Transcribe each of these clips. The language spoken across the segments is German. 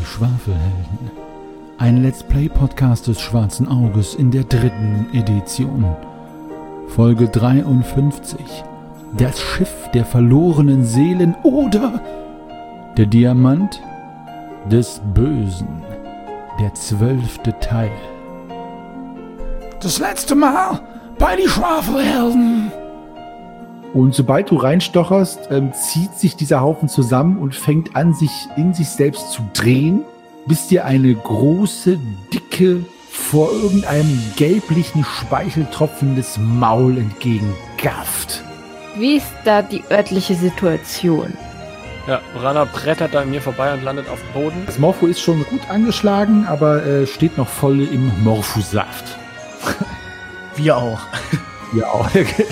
Schwafelhelden. Ein Let's Play Podcast des Schwarzen Auges in der 3. Edition. Folge 53. Das Schiff der verlorenen Seelen oder der Diamant des Bösen. Der 12. Teil. Das letzte Mal bei die Schwafelhelden. Und sobald du reinstocherst, zieht sich dieser Haufen zusammen und fängt an, sich in sich selbst zu drehen, bis dir eine große, dicke, vor irgendeinem gelblichen Speichel tropfendes Maul entgegengafft. Wie ist da die örtliche Situation? Ja, Rana brettert da an mir vorbei und landet auf dem Boden. Das Morpho ist schon gut angeschlagen, aber steht noch voll im Morphosaft. Wir auch. Ja, auch.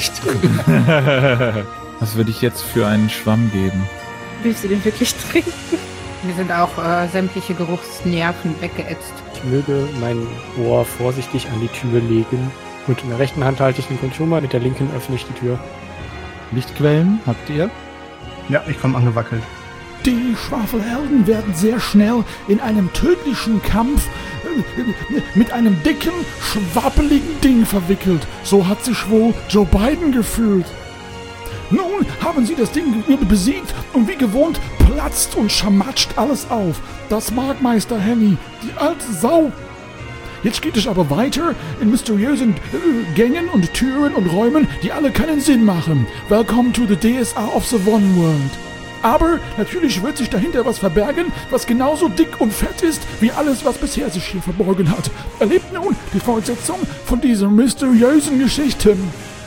Was würde ich jetzt für einen Schwamm geben? Willst du den wirklich trinken? Mir sind auch sämtliche Geruchsnerven weggeätzt. Ich möge mein Ohr vorsichtig an die Tür legen. Und in der rechten Hand halte ich den Consumer, mit der linken öffne ich die Tür. Lichtquellen habt ihr? Ja, ich komme angewackelt. Die Schwafelhelden werden sehr schnell in einem tödlichen Kampf mit einem dicken, schwappeligen Ding verwickelt. So hat sich wohl Joe Biden gefühlt. Nun haben sie das Ding besiegt und wie gewohnt platzt und schamatscht alles auf. Das mag Meister Henny, die alte Sau. Jetzt geht es aber weiter in mysteriösen Gängen und Türen und Räumen, die alle keinen Sinn machen. Welcome to the DSA of the One World. Aber natürlich wird sich dahinter was verbergen, was genauso dick und fett ist, wie alles, was bisher sich hier verborgen hat. Erlebt nun die Fortsetzung von dieser mysteriösen Geschichten.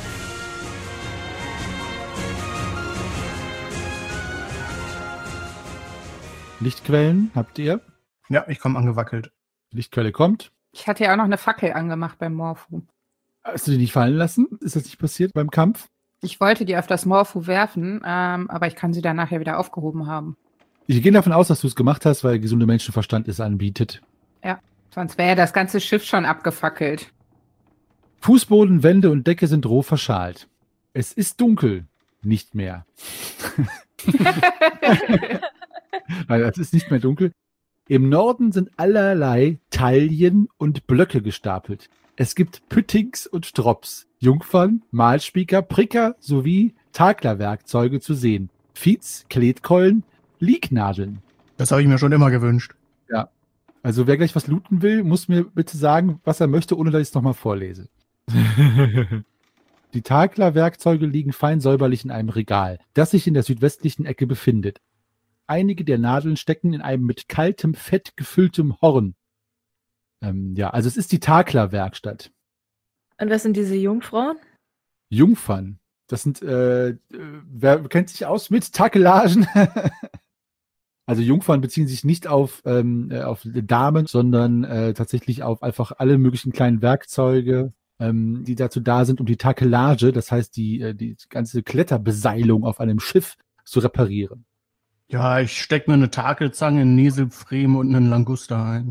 Lichtquellen habt ihr? Ja, ich komme angewackelt. Lichtquelle kommt. Ich hatte ja auch noch eine Fackel angemacht beim Morpho. Hast du die nicht fallen lassen? Ist das nicht passiert beim Kampf? Ich wollte die auf das Morpho werfen, aber ich kann sie dann nachher wieder aufgehoben haben. Ich gehe davon aus, dass du es gemacht hast, weil gesunder Menschenverstand es anbietet. Ja, sonst wäre ja das ganze Schiff schon abgefackelt. Fußboden, Wände und Decke sind roh verschalt. Es ist dunkel. Nicht mehr. Nein, es ist nicht mehr dunkel. Im Norden sind allerlei Taillen und Blöcke gestapelt. Es gibt Püttings und Drops, Jungfern, Malspieker, Pricker sowie Taklerwerkzeuge zu sehen. Fiets, Kletkeulen, Liegnadeln. Das habe ich mir schon immer gewünscht. Ja, also wer gleich was looten will, muss mir bitte sagen, was er möchte, ohne dass ich es nochmal vorlese. Die Taklerwerkzeuge liegen fein säuberlich in einem Regal, das sich in der südwestlichen Ecke befindet. Einige der Nadeln stecken in einem mit kaltem Fett gefülltem Horn. Ja, also es ist die Taklerwerkstatt. Und was sind diese Jungfrauen? Jungfern. Das sind, wer kennt sich aus mit Takelagen? Also Jungfern beziehen sich nicht auf Damen, sondern tatsächlich auf einfach alle möglichen kleinen Werkzeuge, die dazu da sind, um die Takelage, das heißt die ganze Kletterbeseilung auf einem Schiff zu reparieren. Ja, ich stecke mir eine Takelzange, einen Näselpfriem und einen Languster ein.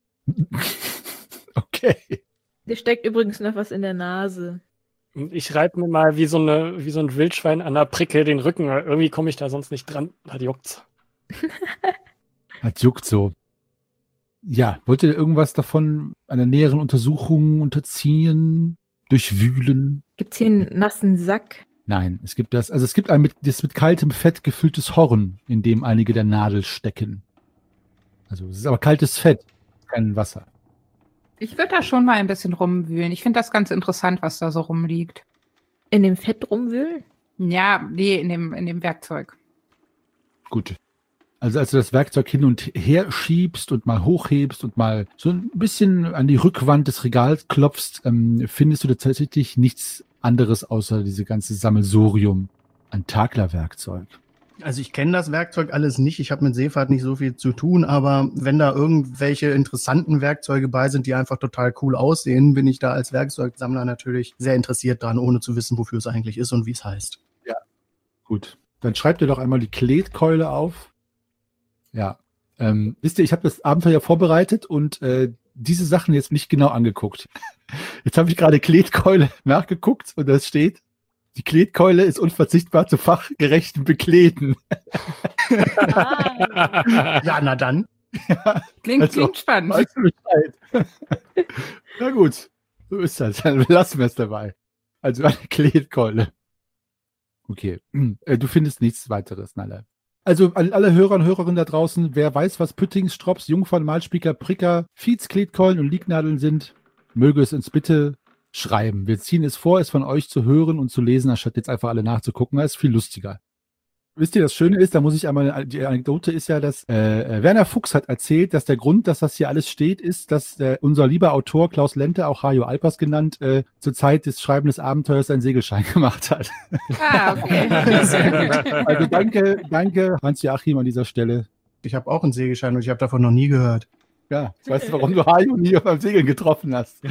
Okay. Dir steckt übrigens noch was in der Nase. Und ich reibe mir mal wie so ein Wildschwein an der Pricke den Rücken. Irgendwie komme ich da sonst nicht dran. Das juckt's. Das juckt so. Ja, wollt ihr irgendwas davon einer näheren Untersuchung unterziehen? Durchwühlen? Gibt's hier einen nassen Sack? Nein, es gibt das. Also es gibt ein mit kaltem Fett gefülltes Horn, in dem einige der Nadeln stecken. Also es ist aber kaltes Fett, kein Wasser. Ich würde da schon mal ein bisschen rumwühlen. Ich finde das ganz interessant, was da so rumliegt. In dem Fett rumwühlen? Ja, nee, in dem Werkzeug. Gut. Also als du das Werkzeug hin und her schiebst und mal hochhebst und mal so ein bisschen an die Rückwand des Regals klopfst, findest du tatsächlich nichts anderes außer diese ganze Sammelsurium an Taklerwerkzeug. Also ich kenne das Werkzeug alles nicht. Ich habe mit Seefahrt nicht so viel zu tun, aber wenn da irgendwelche interessanten Werkzeuge bei sind, die einfach total cool aussehen, bin ich da als Werkzeugsammler natürlich sehr interessiert dran, ohne zu wissen, wofür es eigentlich ist und wie es heißt. Ja, gut. Dann schreibt ihr doch einmal die Kletkeule auf. Ja. Wisst ihr, ich habe das Abenteuer vorbereitet und diese Sachen jetzt nicht genau angeguckt. Jetzt habe ich gerade Kletkeule nachgeguckt und das steht: Die Kletkeule ist unverzichtbar zu fachgerechten Bekleten. Ja, na dann. Ja, Klingt Also, spannend. weißt du Bescheid. Na gut, so ist das. Dann lassen wir es dabei. Also eine Kletkeule. Okay, du findest nichts weiteres, Nalle. Also an alle Hörer und Hörerinnen da draußen, wer weiß, was Püttings, Strops, Jungfern, Malspieker, Pricker, Fiets, Kletkeulen und Liegnadeln sind, möge es uns bitte schreiben. Wir ziehen es vor, es von euch zu hören und zu lesen, anstatt jetzt einfach alle nachzugucken. Das ist viel lustiger. Wisst ihr, das Schöne ist, da muss ich einmal, die Anekdote ist ja, dass Werner Fuchs hat erzählt, dass der Grund, dass das hier alles steht, ist, dass unser lieber Autor Klaus Lente, auch Hajo Alpers genannt, zur Zeit des Schreiben des Abenteuers einen Segelschein gemacht hat. Okay. Also danke Hans-Joachim an dieser Stelle. Ich habe auch einen Segelschein und ich habe davon noch nie gehört. Ja, weißt du, warum du Hajo nie beim Segeln getroffen hast?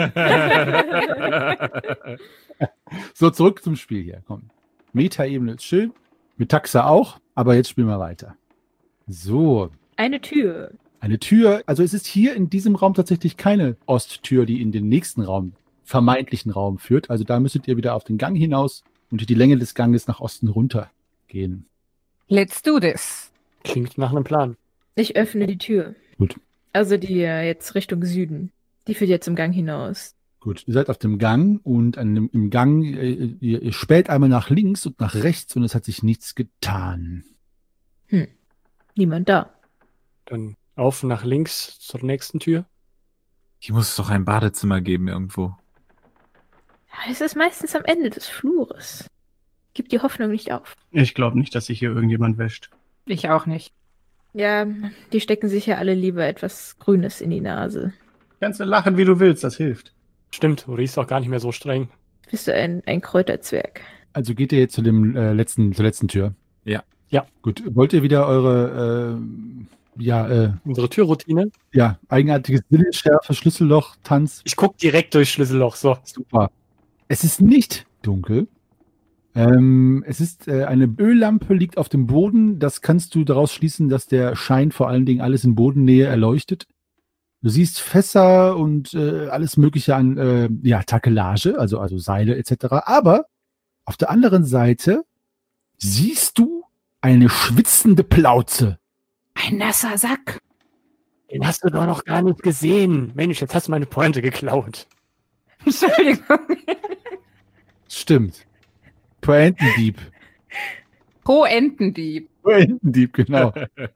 So, zurück zum Spiel hier. Komm. Metaebene ist schön. Mit Taxa auch, aber jetzt spielen wir weiter. So, Eine Tür. eine Tür. Also es ist hier in diesem Raum tatsächlich keine Osttür, die in den nächsten Raum, vermeintlichen Raum führt. Also da müsstet ihr wieder auf den Gang hinaus und die Länge des Ganges nach Osten runter gehen. Let's do this. Klingt nach einem Plan. Ich öffne die Tür. Gut. Also die jetzt Richtung Süden. Die führt jetzt im Gang hinaus. Gut, ihr seid auf dem Gang und im Gang, ihr späht einmal nach links und nach rechts und es hat sich nichts getan. Niemand da. Dann auf nach links zur nächsten Tür. Hier muss es doch ein Badezimmer geben irgendwo. Ja, es ist meistens am Ende des Flures. Gib die Hoffnung nicht auf. Ich glaube nicht, dass sich hier irgendjemand wäscht. Ich auch nicht. Ja, die stecken sich ja alle lieber etwas Grünes in die Nase. Kannst du lachen, wie du willst, das hilft. Stimmt, du riechst auch gar nicht mehr so streng. Bist du ein Kräuterzwerg? Also geht ihr jetzt zur letzten Tür? Ja. Ja. Gut, wollt ihr wieder eure Unsere Türroutine. eigenartiges Sinnesschärfe, Schlüsselloch, Tanz? Ich guck direkt durchs Schlüsselloch. So. Super. Es ist nicht dunkel. Es ist eine Öllampe, liegt auf dem Boden. Das kannst du daraus schließen, dass der Schein vor allen Dingen alles in Bodennähe erleuchtet. Du siehst Fässer und alles Mögliche an Takelage, also Seile etc. Aber auf der anderen Seite siehst du eine schwitzende Plauze. Ein nasser Sack. Den hast du doch noch gar nicht gesehen. Mensch, jetzt hast du meine Pointe geklaut. Entschuldigung. Stimmt. Pointendieb. Pro Entendieb. Pointendieb, genau.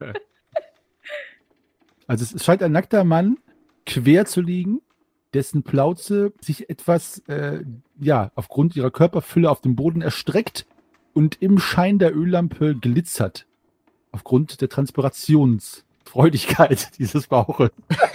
Also es scheint ein nackter Mann quer zu liegen, dessen Plauze sich etwas, aufgrund ihrer Körperfülle auf dem Boden erstreckt und im Schein der Öllampe glitzert. Aufgrund der Transpirationsfreudigkeit dieses Bauches.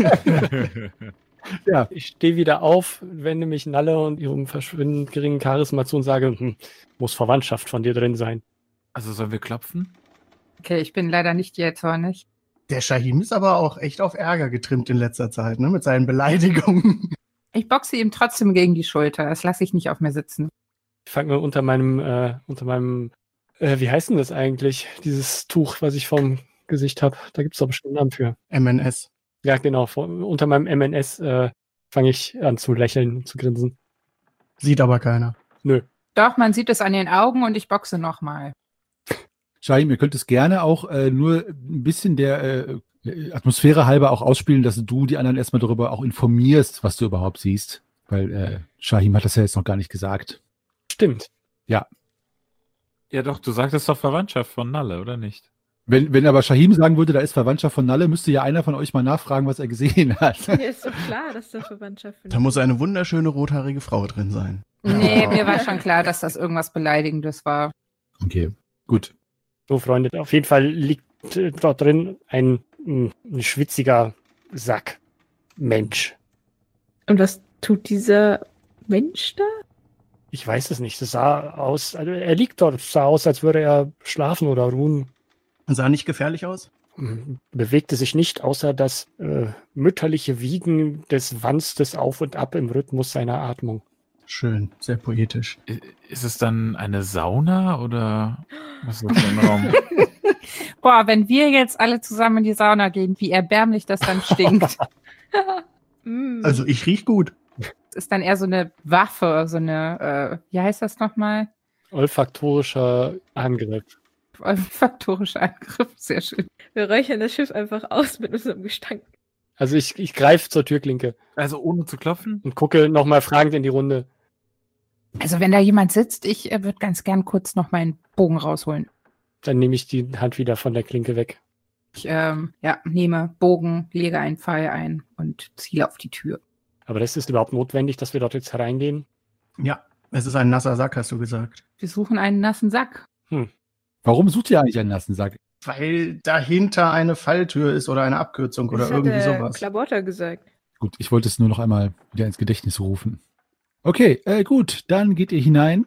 Ja. Ich stehe wieder auf, wende mich Nalle und ihrem verschwindend geringen Charisma zu und sage, muss Verwandtschaft von dir drin sein. Also sollen wir klopfen? Okay, ich bin leider nicht jähzornig. Der Shahim ist aber auch echt auf Ärger getrimmt in letzter Zeit, ne? Mit seinen Beleidigungen. Ich boxe ihm trotzdem gegen die Schulter. Das lasse ich nicht auf mir sitzen. Ich fange mal unter meinem, wie heißt denn das eigentlich? Dieses Tuch, was ich vorm Gesicht habe. Da gibt es doch bestimmt einen Namen für. MNS. Ja, genau. Unter meinem MNS fange ich an zu lächeln und zu grinsen. Sieht aber keiner. Nö. Doch, man sieht es an den Augen und ich boxe nochmal. Shahim, ihr könnt es gerne auch nur ein bisschen der Atmosphäre halber auch ausspielen, dass du die anderen erstmal darüber auch informierst, was du überhaupt siehst. Weil Shahim hat das ja jetzt noch gar nicht gesagt. Stimmt. Ja. Ja doch, du sagtest doch Verwandtschaft von Nalle, oder nicht? Wenn aber Shahim sagen würde, da ist Verwandtschaft von Nalle, müsste ja einer von euch mal nachfragen, was er gesehen hat. Ja, ist doch klar, dass da Verwandtschaft Da muss eine wunderschöne rothaarige Frau drin sein. Nee, mir war schon klar, dass das irgendwas Beleidigendes war. Okay, gut. So, Freunde, auf jeden Fall liegt dort drin ein schwitziger Sack. Mensch. Und was tut dieser Mensch da? Ich weiß es nicht. Es sah aus, also er liegt dort, es sah aus, als würde er schlafen oder ruhen. Sah nicht gefährlich aus? Bewegte sich nicht, außer das mütterliche Wiegen des Wanstes auf und ab im Rhythmus seiner Atmung. Schön, sehr poetisch. Ist es dann eine Sauna oder was ist das für ein Raum? Boah, wenn wir jetzt alle zusammen in die Sauna gehen, wie erbärmlich das dann stinkt. Also ich riech gut. Das ist dann eher so eine Waffe, so eine, wie heißt das nochmal? Olfaktorischer Angriff. Olfaktorischer Angriff, sehr schön. Wir räuchern das Schiff einfach aus mit unserem Gestank. Also ich greife zur Türklinke Also ohne zu klopfen? und gucke nochmal fragend in die Runde. Also wenn da jemand sitzt, ich würde ganz gern kurz noch meinen Bogen rausholen. Dann nehme ich die Hand wieder von der Klinke weg. Ich nehme Bogen, lege einen Pfeil ein und ziele auf die Tür. Aber das ist überhaupt notwendig, dass wir dort jetzt hereingehen? Ja, es ist ein nasser Sack, hast du gesagt. Wir suchen einen nassen Sack. Warum sucht ihr eigentlich einen nassen Sack? Weil dahinter eine Falltür ist oder eine Abkürzung oder Das irgendwie hat der sowas. Klabotter gesagt. Gut, ich wollte es nur noch einmal wieder ins Gedächtnis rufen. Okay, gut, dann geht ihr hinein.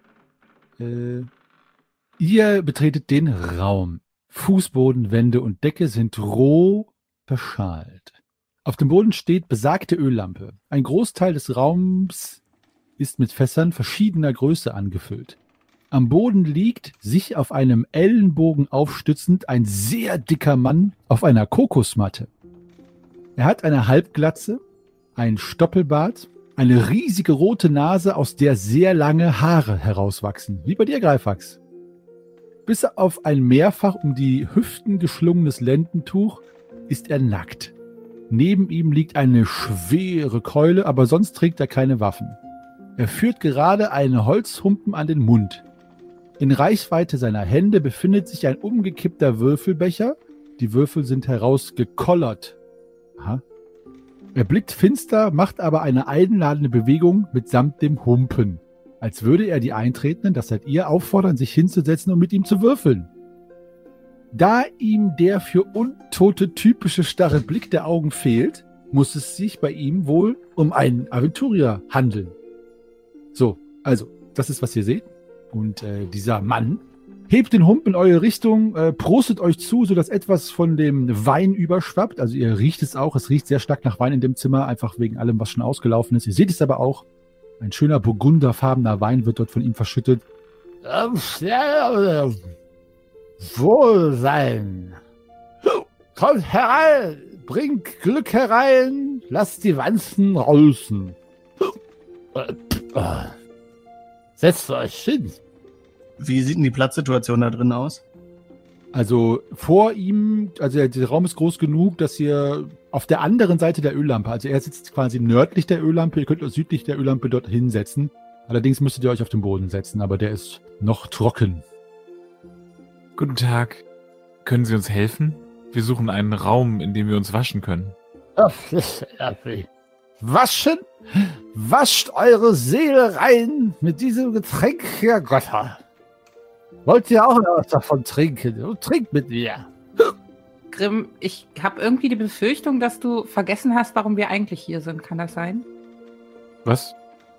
Ihr betretet den Raum. Fußboden, Wände und Decke sind roh verschalt. Auf dem Boden steht besagte Öllampe. Ein Großteil des Raums ist mit Fässern verschiedener Größe angefüllt. Am Boden liegt, sich auf einem Ellenbogen aufstützend, ein sehr dicker Mann auf einer Kokosmatte. Er hat eine Halbglatze, einen Stoppelbart, eine riesige rote Nase, aus der sehr lange Haare herauswachsen, wie bei dir, Greifax. Bis auf ein mehrfach um die Hüften geschlungenes Lendentuch ist er nackt. Neben ihm liegt eine schwere Keule, aber sonst trägt er keine Waffen. Er führt gerade einen Holzhumpen an den Mund. In Reichweite seiner Hände befindet sich ein umgekippter Würfelbecher. Die Würfel sind herausgekollert. Aha. Er blickt finster, macht aber eine einladende Bewegung mitsamt dem Humpen. Als würde er die Eintretenden, das seid ihr, auffordern, sich hinzusetzen und mit ihm zu würfeln. Da ihm der für Untote typische starre Blick der Augen fehlt, muss es sich bei ihm wohl um einen Aventurier handeln. So, also, das ist, was ihr seht. Und dieser Mann hebt den Humpen in eure Richtung, prostet euch zu, sodass etwas von dem Wein überschwappt. Also ihr riecht es auch, es riecht sehr stark nach Wein in dem Zimmer, einfach wegen allem, was schon ausgelaufen ist. Ihr seht es aber auch. Ein schöner burgunderfarbener Wein wird dort von ihm verschüttet. Wohlsein. Kommt herein, bringt Glück herein, lasst die Wanzen draußen. Setzt euch hin. Wie sieht denn die Platzsituation da drin aus? Also vor ihm, also der Raum ist groß genug, dass ihr auf der anderen Seite der Öllampe, also er sitzt quasi nördlich der Öllampe, ihr könnt euch südlich der Öllampe dort hinsetzen. Allerdings müsstet ihr euch auf den Boden setzen, aber der ist noch trocken. Guten Tag. Können Sie uns helfen? Wir suchen einen Raum, in dem wir uns waschen können. Waschen? Wascht eure Seele rein mit diesem Getränk der Götter. Wollt ihr auch noch was davon trinken? Und trinkt mit mir. Grimm, ich habe irgendwie die Befürchtung, dass du vergessen hast, warum wir eigentlich hier sind. Kann das sein? Was?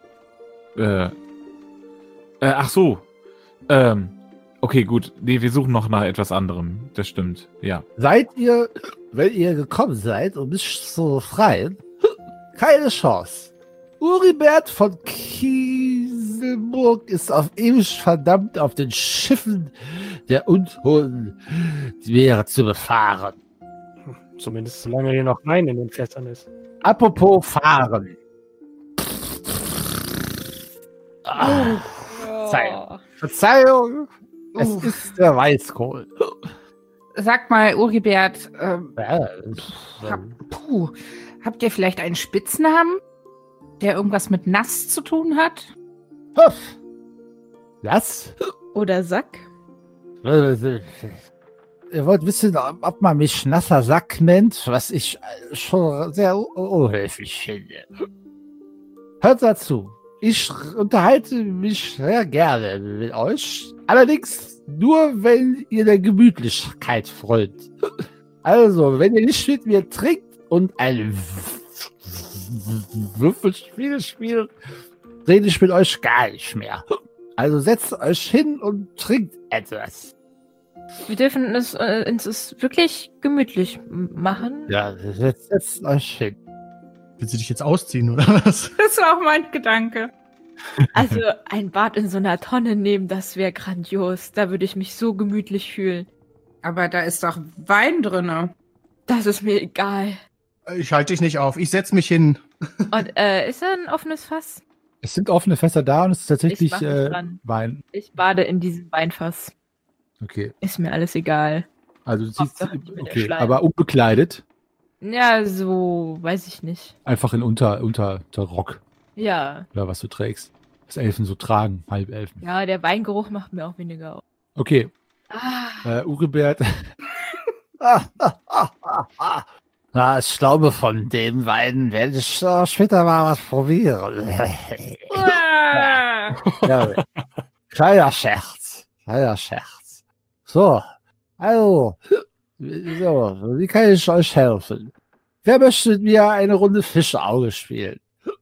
Ach so. Okay, gut. Nee, wir suchen noch nach etwas anderem. Das stimmt, ja. Seid ihr, wenn ihr gekommen seid, um mich zu befreien, keine Chance. Uribert von Kieselburg ist auf ewig verdammt, auf den Schiffen der unhohen Meere zu befahren. Zumindest solange hier noch Wein in den Fässern ist. Apropos fahren. Verzeihung, es ist der Weißkohl. Sag mal, Uribert, habt ihr vielleicht einen Spitznamen, der irgendwas mit nass zu tun hat? Was? Oder Sack? Ihr wollt wissen, ob man mich nasser Sack nennt, was ich schon sehr unhöflich finde. Hört dazu. Ich unterhalte mich sehr gerne mit euch. Allerdings nur, wenn ihr der Gemütlichkeit freut. Also, wenn ihr nicht mit mir trinkt und ein Würfelspiel spielt, rede ich mit euch gar nicht mehr. Also setzt euch hin und trinkt etwas. Wir dürfen uns wirklich gemütlich machen. Ja, setzt euch hin. Willst du dich jetzt ausziehen, oder was? Das war auch mein Gedanke. Also ein Bad in so einer Tonne nehmen, das wäre grandios. Da würde ich mich so gemütlich fühlen. Aber da ist doch Wein drinne. Das ist mir egal. Ich halte dich nicht auf. Ich setze mich hin. Und ist da ein offenes Fass? Es sind offene Fässer da und es ist tatsächlich Ich mach mich dran. Wein. Ich bade in diesem Weinfass. Okay. Ist mir alles egal. Also du siehst, Hauptsache, ich bin der okay, Schleim. aber unbekleidet. Ja, so, weiß ich nicht. Einfach in Unterrock Ja. oder was du trägst. Was Elfen so tragen, Halbelfen. Ja, der Weingeruch macht mir auch weniger auf. Okay, Uribert. Na, ich glaube, von dem Wein werde ich später mal was probieren. Ja, kleiner Scherz. So, also, wie kann ich euch helfen? Wer möchte mit mir eine Runde Fischauge spielen?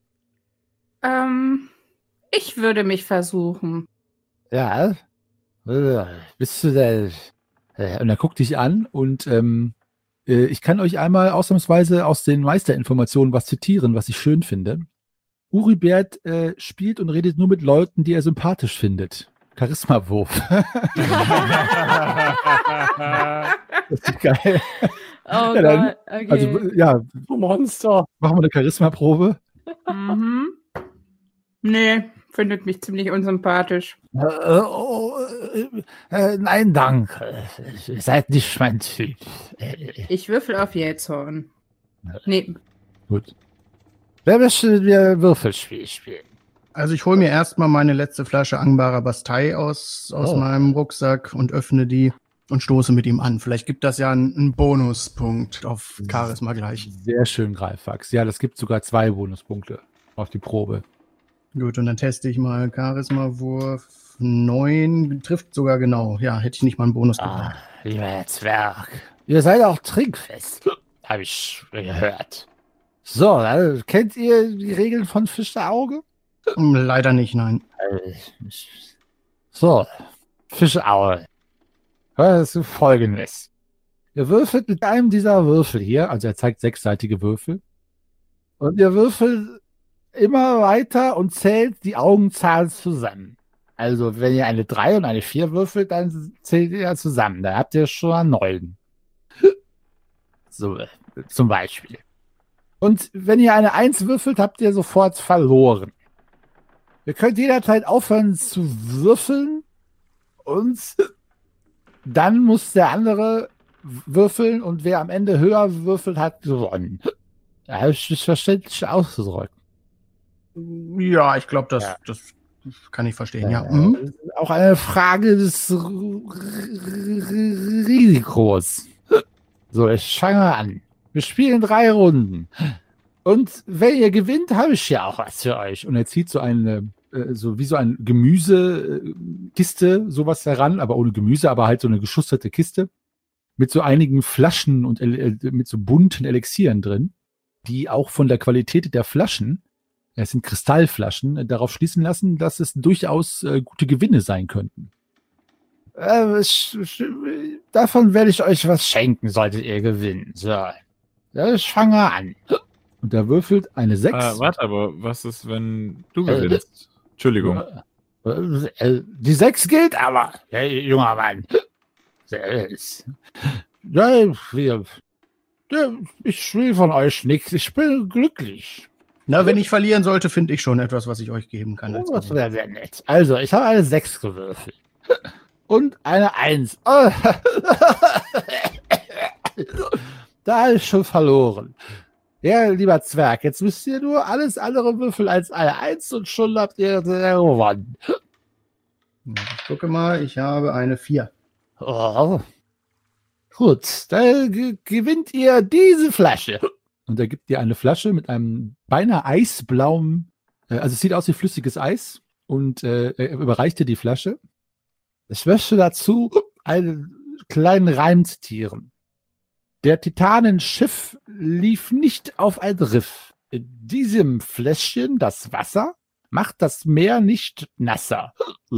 Ich würde mich versuchen. Ja, bist du denn? Und er guckt dich an und ich kann euch einmal ausnahmsweise aus den Meisterinformationen was zitieren, was ich schön finde. Uribert spielt und redet nur mit Leuten, die er sympathisch findet. Charisma-Wurf. Das ist geil. Oh Ja, dann- Gott, okay. Also, ja, Monster. machen wir eine Charisma-Probe. Mhm. Nee, findet mich ziemlich unsympathisch. Nein, danke. Ihr seid nicht mein Typ. Ich würfel auf Jähzorn. Nee, Gut. Wer möchte mit mir Würfelspiel spielen? Also ich hole mir erstmal meine letzte Flasche Angbarer Bastei aus meinem Rucksack und öffne die und stoße mit ihm an. Vielleicht gibt das ja einen Bonuspunkt auf Charisma gleich. Sehr schön, Greifax. Ja, das gibt sogar 2 Bonuspunkte auf die Probe. Gut, und dann teste ich mal Charisma-Wurf 9. Trifft sogar genau. Ja, hätte ich nicht mal einen Bonus bekommen. Lieber Zwerg. Ihr seid auch trinkfest, habe ich gehört. So, kennt ihr die Regeln von Fischauge? Leider nicht, nein. So, Fischauge. Das ist Folgendes. Ihr würfelt mit einem dieser Würfel hier, Also er zeigt 6-seitige Würfel. und ihr würfelt immer weiter und zählt die Augenzahl zusammen. Also wenn ihr eine 3 und eine 4 würfelt, dann zählt ihr ja zusammen. Da habt ihr schon einen 9. So, zum Beispiel. Und wenn ihr eine 1 würfelt, habt ihr sofort verloren. Ihr könnt jederzeit aufhören zu würfeln und dann muss der andere würfeln und wer am Ende höher würfelt, hat gewonnen. Da habe ich das verständlich ausgedrückt. Ja, ich glaube, Ja. das kann ich verstehen, ja. Mhm. Das ist auch eine Frage des Risikos. So, ich fange an. Wir spielen 3 Runden. Und wenn ihr gewinnt, habe ich ja auch was für euch. Und er zieht so eine, so wie so ein Gemüsekiste, sowas heran, aber ohne Gemüse, aber halt so eine geschusterte Kiste mit so einigen Flaschen und mit so bunten Elixieren drin, die auch von der Qualität der Flaschen, es sind Kristallflaschen, darauf schließen lassen, dass es durchaus gute Gewinne sein könnten. Davon werde ich euch was schenken, solltet ihr gewinnen. So, ich fange an. Und er würfelt eine 6. Warte, aber was ist, wenn du gewinnst? Entschuldigung. Die 6 gilt aber, junger Mann. Ich will von euch nichts. Ich bin glücklich. Na, wenn ich verlieren sollte, finde ich schon etwas, was ich euch geben kann. als Das Gewinn. wäre sehr nett. Also, ich habe eine 6 gewürfelt. Und eine 1. Oh. Da habe ich schon verloren. Ja, lieber Zwerg, jetzt müsst ihr nur alles andere würfeln als eine 1 und schon habt ihr gewonnen. Ich gucke mal, ich habe eine 4. Oh. Gut, dann gewinnt ihr diese Flasche. Und er gibt dir eine Flasche mit einem beinahe eisblauen, also es sieht aus wie flüssiges Eis. Und er überreicht dir die Flasche. Ich möchte dazu einen kleinen Reim zitieren. Der Titanenschiff lief nicht auf ein Riff. In diesem Fläschchen das Wasser macht das Meer nicht nasser.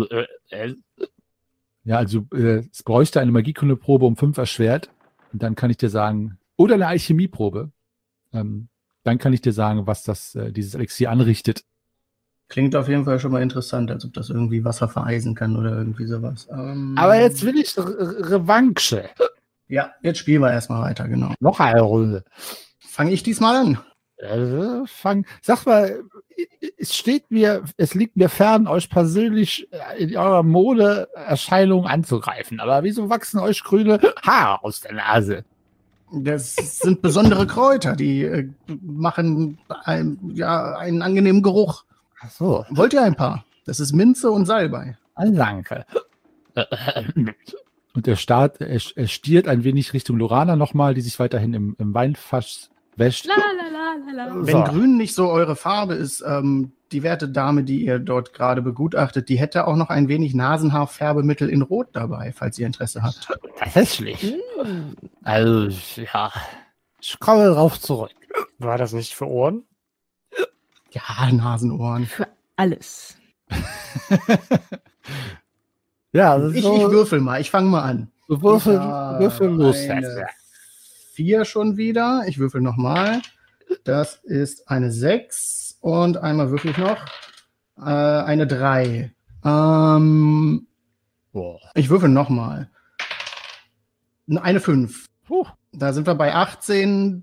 Ja, also es bräuchte eine Magiekundeprobe um 5 erschwert. Und dann kann ich dir sagen, oder eine Alchemieprobe. Dann kann ich dir sagen, was dieses Elixier anrichtet. Klingt auf jeden Fall schon mal interessant, als ob das irgendwie Wasser vereisen kann oder irgendwie sowas. Aber jetzt will ich Revanche. Ja, jetzt spielen wir erstmal weiter, genau. Noch eine Runde. Fange ich diesmal an? Sag mal, es liegt mir fern, euch persönlich in eurer Modeerscheinung anzugreifen. Aber wieso wachsen euch grüne Haare aus der Nase? Das sind besondere Kräuter, die machen einen angenehmen Geruch. Ach so. Wollt ihr ein paar? Das ist Minze und Salbei. Danke. Und er stiert ein wenig Richtung Lorana nochmal, die sich weiterhin im Weinfass wäscht. La, la, la, la, la. Wenn grün nicht so eure Farbe ist, die werte Dame, die ihr dort gerade begutachtet, die hätte auch noch ein wenig Nasenhaarfärbemittel in Rot dabei, falls ihr Interesse habt. Tatsächlich. Also, ja. Ich komme drauf zurück. War das nicht für Ohren? Ja, Nasenohren. Für alles. Ja, das ist Ich so, würfel mal, ich fange mal an. so würfel los. Eine 4 schon wieder. Ich würfel nochmal. Das ist eine 6 und einmal würfel ich noch eine 3. Ich würfel nochmal. Eine 5. Da sind wir bei 18.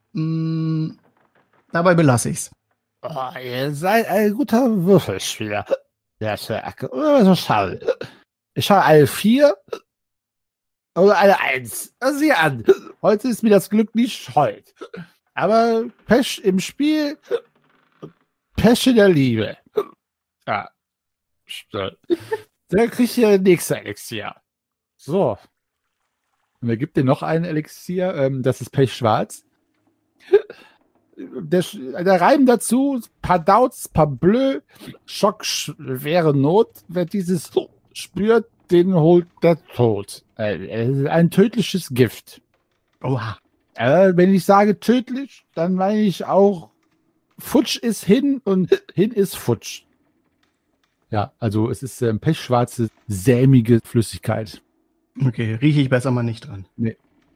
Dabei belasse ich's. Oh, ihr seid ein guter Würfelspieler. Ja, Schwerke. Oder so schade. Ich habe eine 4 oder eine 1. Sieh an. Heute ist mir das Glück nicht hold. Aber Pech im Spiel, Pech in der Liebe. Ja. Stimmt. Dann kriegt ihr das nächste Elixier. So. Und er gibt dir noch ein Elixier. Das ist Pech schwarz. Der Reim dazu, paar Dauts, paar Bleu, Schock, schwere Not. Wer dieses spürt, den holt der Tod. Ein tödliches Gift. Oha. Wenn ich sage tödlich, dann meine ich auch, futsch ist hin und hin ist futsch. Ja, also es ist pechschwarze, sämige Flüssigkeit. Okay, rieche ich besser mal nicht dran. Nee.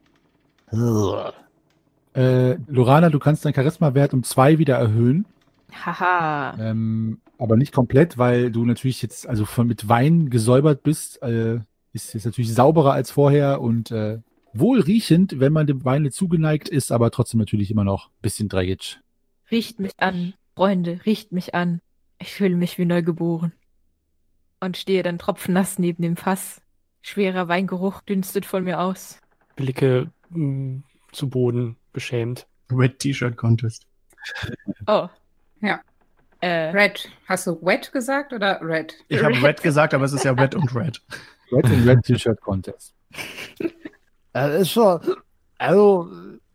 Lorana, du kannst deinen Charisma-Wert um 2 wieder erhöhen. Haha. Aber nicht komplett, weil du natürlich jetzt also mit Wein gesäubert bist. Ist jetzt natürlich sauberer als vorher und wohlriechend, wenn man dem Wein zugeneigt ist, aber trotzdem natürlich immer noch ein bisschen dreckig. Riecht mich an, Freunde, riecht mich an. Ich fühle mich wie neugeboren. Und stehe dann tropfnass neben dem Fass. Schwerer Weingeruch dünstet von mir aus. Blicke zu Boden, beschämt. Red T-Shirt Contest. Oh. Ja. Red. Hast du wet gesagt oder red? Ich habe Red gesagt, aber es ist ja Red und Red. Red and Red T-Shirt Contest. Das ist schon, also,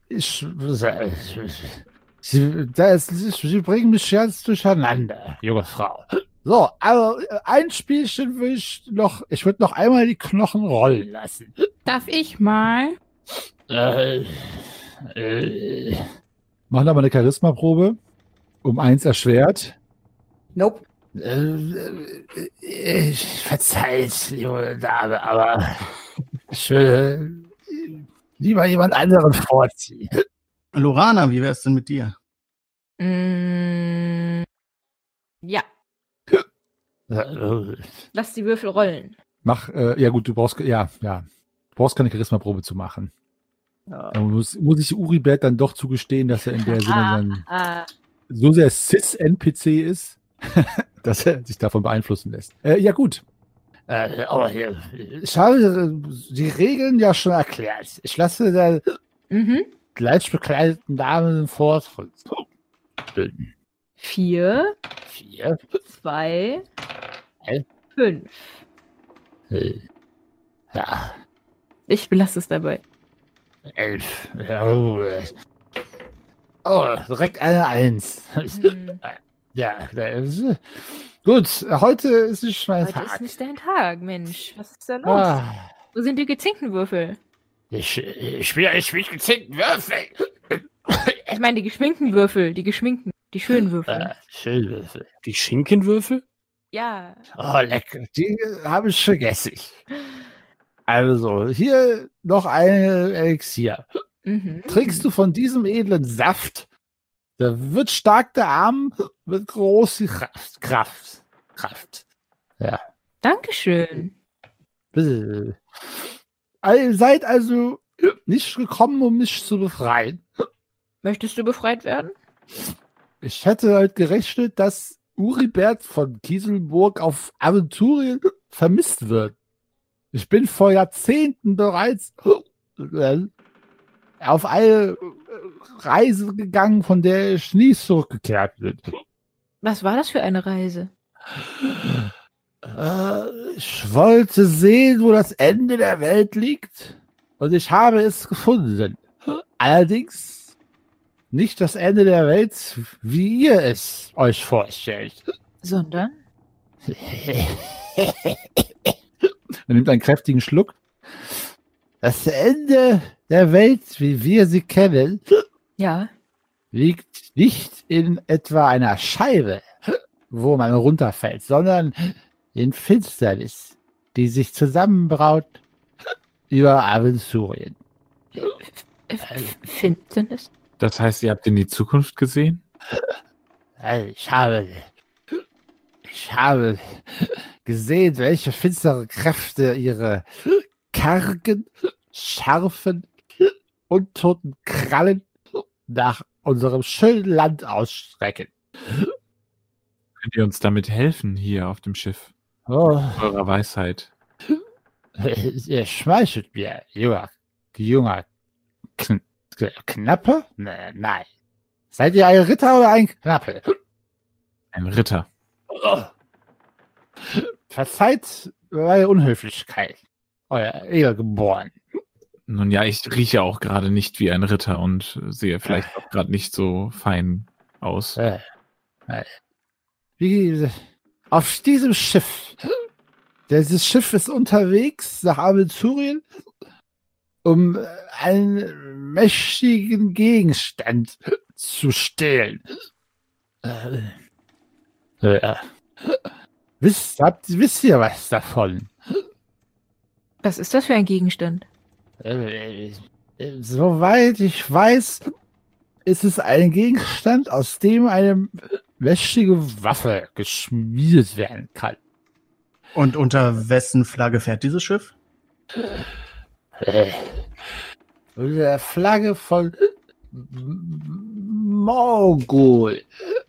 Sie bringen mich jetzt durcheinander, junge Frau. So, also ein Spielchen würde ich würde noch einmal die Knochen rollen lassen. Darf ich mal? Machen aber eine Charisma-Probe. Um 1 erschwert. Nope. Verzeiht, junge Dame, aber ich würde lieber jemand anderen vorziehen. Lorana, wie wär's denn mit dir? Ja. Lass die Würfel rollen. Ja gut, du brauchst keine Charisma-Probe zu machen. Ja. Muss ich Uribert dann doch zugestehen, dass er in der Sinne dann so sehr Cis-NPC ist, dass er sich davon beeinflussen lässt. Ja gut. Ich habe die Regeln ja schon erklärt. Ich lasse der gleich bekleideten Dame den Vortritt. 4, 2, 5. Ja, Ich belasse es dabei. 11. Oh, direkt eine 1. Ja, gut, heute ist nicht mein Heute Tag. ist nicht dein Tag, Mensch. Was ist da los? Wo sind die gezinkten Würfel? Ich spiele gezinkten Würfel. Ich meine die geschminkten Würfel, die geschminkten, die schönen Würfel. Schön Würfel. Die Schinkenwürfel? Ja. Oh, lecker. Die habe ich vergessen. Also, hier noch eine Elixier. Trinkst du von diesem edlen Saft, da wird stark der Arm, wird groß die Kraft. Ja. Dankeschön. Bitte. Ihr seid also nicht gekommen, um mich zu befreien. Möchtest du befreit werden? Ich hätte halt gerechnet, dass Uribert von Kieselburg auf Aventurien vermisst wird. Ich bin vor Jahrzehnten bereits auf eine Reise gegangen, von der ich nie zurückgekehrt bin. Was war das für eine Reise? Ich wollte sehen, wo das Ende der Welt liegt, und ich habe es gefunden. Allerdings nicht das Ende der Welt, wie ihr es euch vorstellt. Sondern? Er nimmt einen kräftigen Schluck. Das Ende der Welt, wie wir sie kennen, Ja. liegt nicht in etwa einer Scheibe, wo man runterfällt, sondern in Finsternis, die sich zusammenbraut über Aventurien. Finsternis? Das heißt, ihr habt in die Zukunft gesehen? Ich habe gesehen, welche finstere Kräfte ihre kargen, scharfen, untoten Krallen nach unserem schönen Land ausstrecken. Könnt ihr uns damit helfen hier auf dem Schiff? Oh, Eurer Weisheit. ihr schmeichelt mir, junger Knappe? Nein. Seid ihr ein Ritter oder ein Knappe? Ein Ritter. Verzeiht meine Unhöflichkeit, euer Edelgeboren. Nun ja, ich rieche auch gerade nicht wie ein Ritter und sehe vielleicht auch gerade nicht so fein aus. Auf diesem Schiff. Dieses Schiff ist unterwegs nach Aventurien, um einen mächtigen Gegenstand zu stehlen. Wisst ihr was davon? Was ist das für ein Gegenstand? Soweit ich weiß, ist es ein Gegenstand, aus dem eine mächtige Waffe geschmiedet werden kann. Und unter wessen Flagge fährt dieses Schiff? Unter der Flagge von Morgul.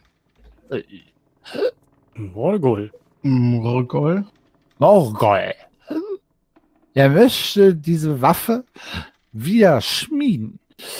Morgul. Morgul. Morgul. Er möchte diese Waffe wieder schmieden.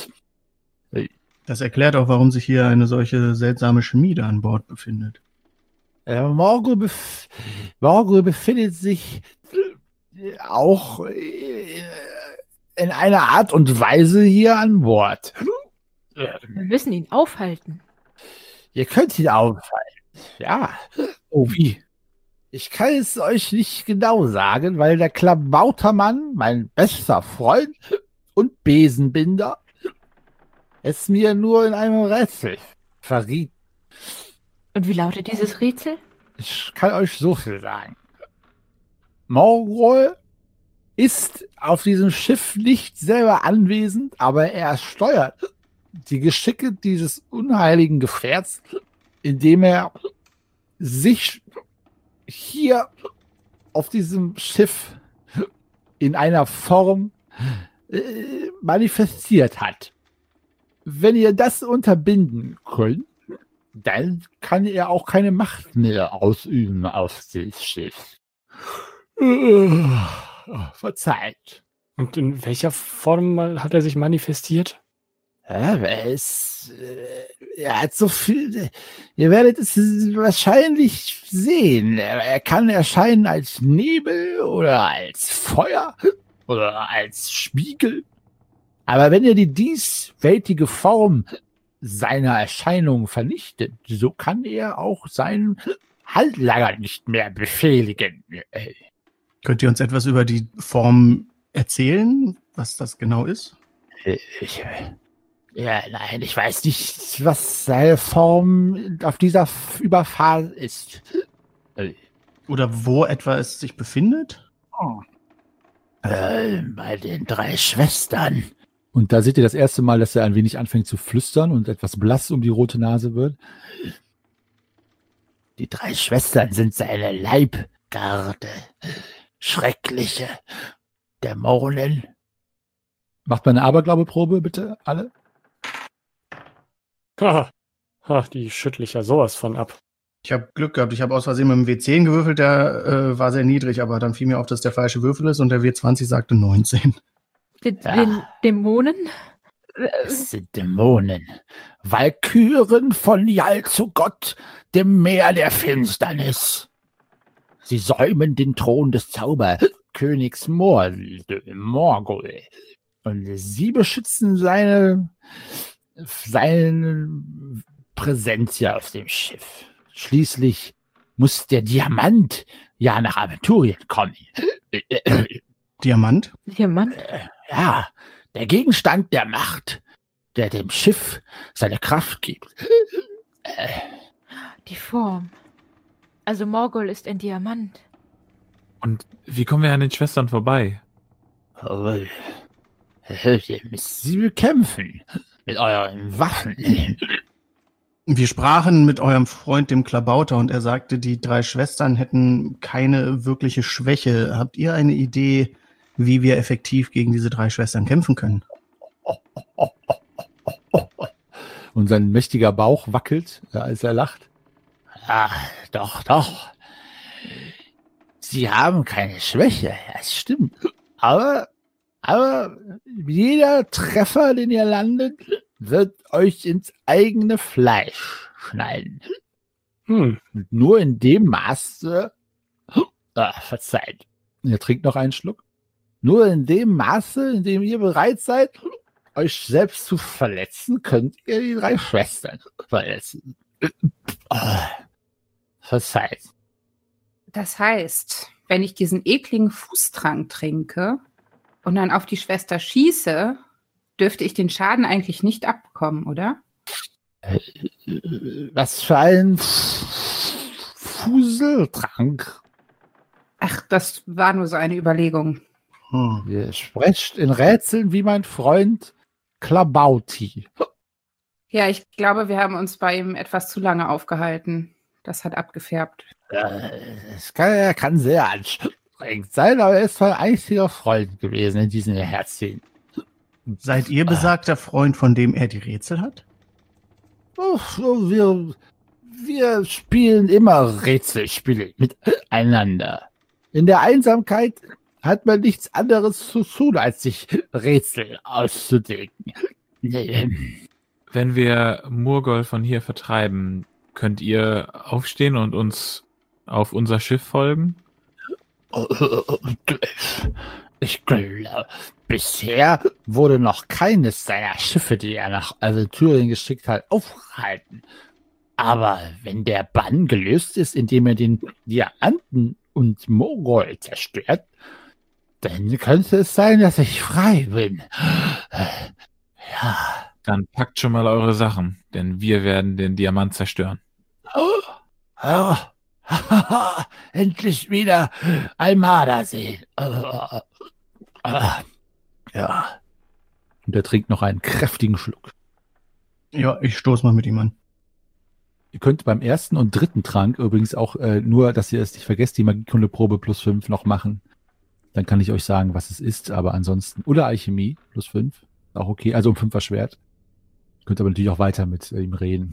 Das erklärt auch, warum sich hier eine solche seltsame Schmiede an Bord befindet. Morgul befindet sich auch in einer Art und Weise hier an Bord. Wir müssen ihn aufhalten. Ihr könnt ihn aufhalten. Ja. Oh, wie? Ich kann es euch nicht genau sagen, weil der Klabautermann, mein bester Freund und Besenbinder, es mir nur in einem Rätsel verriet. Und wie lautet dieses Rätsel? Ich kann euch so viel sagen. Morgul ist auf diesem Schiff nicht selber anwesend, aber er steuert die Geschicke dieses unheiligen Gefährts, indem er sich hier auf diesem Schiff in einer Form manifestiert hat. Wenn ihr das unterbinden könnt, dann kann er auch keine Macht mehr ausüben auf dem Schiff. Verzeiht. Und in welcher Form hat er sich manifestiert? Ja, er hat so viel. Ihr werdet es wahrscheinlich sehen. Er kann erscheinen als Nebel oder als Feuer oder als Spiegel. Aber wenn er die dieswältige Form seiner Erscheinung vernichtet, so kann er auch seinen Handlanger nicht mehr befehligen. Könnt ihr uns etwas über die Form erzählen, was das genau ist? Nein, ich weiß nicht, was seine Form auf dieser Überfahrt ist. Oder wo etwa es sich befindet? Bei den 3 Schwestern. Und da seht ihr das erste Mal, dass er ein wenig anfängt zu flüstern und etwas blass um die rote Nase wird. Die 3 Schwestern sind seine Leibgarde. Schreckliche Dämonen. Macht mal eine Aberglaubeprobe, bitte, alle. Die schüttle ich ja sowas von ab. Ich habe Glück gehabt. Ich habe aus Versehen mit dem W10 gewürfelt, der war sehr niedrig, aber dann fiel mir auf, dass der falsche Würfel ist und der W20 sagte 19. Den Dämonen? Es sind Dämonen. Walküren von Jalzugott, dem Meer der Finsternis. Sie säumen den Thron des Zauberkönigs Morgul. Und sie beschützen seine Präsenz hier auf dem Schiff. Schließlich muss der Diamant ja nach Aventurien kommen. Diamant? Diamant? Ja, der Gegenstand der Macht, der dem Schiff seine Kraft gibt. Die Form. Also Morgul ist ein Diamant. Und wie kommen wir an den Schwestern vorbei? Ihr müsst sie bekämpfen. Mit euren Waffen. Wir sprachen mit eurem Freund, dem Klabauter, und er sagte, die 3 Schwestern hätten keine wirkliche Schwäche. Habt ihr eine Idee, wie wir effektiv gegen diese 3 Schwestern kämpfen können? Und sein mächtiger Bauch wackelt, als er lacht. Ah, doch. Sie haben keine Schwäche, das stimmt. Aber jeder Treffer, den ihr landet, wird euch ins eigene Fleisch schneiden. Und nur in dem Maße, verzeiht. Er trinkt noch einen Schluck. Nur in dem Maße, in dem ihr bereit seid, euch selbst zu verletzen, könnt ihr die 3 Schwestern verletzen. Verzeiht. Das heißt, wenn ich diesen ekligen Fußtrank trinke und dann auf die Schwester schieße, dürfte ich den Schaden eigentlich nicht abbekommen, oder? Was für ein Fuseltrank. Ach, das war nur so eine Überlegung. Ihr sprecht in Rätseln wie mein Freund Klabauti. Ja, ich glaube, wir haben uns bei ihm etwas zu lange aufgehalten. Das hat abgefärbt. Es kann sehr anstrengend sein, aber er ist mein einziger Freund gewesen in diesen Jahrzehnten. Seid ihr besagter Freund, von dem er die Rätsel hat? Wir spielen immer Rätselspiele miteinander. In der Einsamkeit hat man nichts anderes zu tun, als sich Rätsel auszudenken. Wenn wir Morgul von hier vertreiben, könnt ihr aufstehen und uns auf unser Schiff folgen? Ich glaube, bisher wurde noch keines seiner Schiffe, die er nach Aventurien geschickt hat, aufgehalten. Aber wenn der Bann gelöst ist, indem er den Diamanten und Morgul zerstört, dann könnte es sein, dass ich frei bin. Ja. Dann packt schon mal eure Sachen, denn wir werden den Diamant zerstören. Endlich wieder Almada sehen. Ja. Und er trinkt noch einen kräftigen Schluck. Ja, ich stoße mal mit ihm an. Ihr könnt beim 1. und 3. Trank übrigens auch nur, dass ihr es nicht vergesst, die Magiekunde-Probe +5 noch machen. Dann kann ich euch sagen, was es ist, aber ansonsten. Oder Alchemie +5. Auch okay, also um 5er Schwert. Könnt aber natürlich auch weiter mit ihm reden.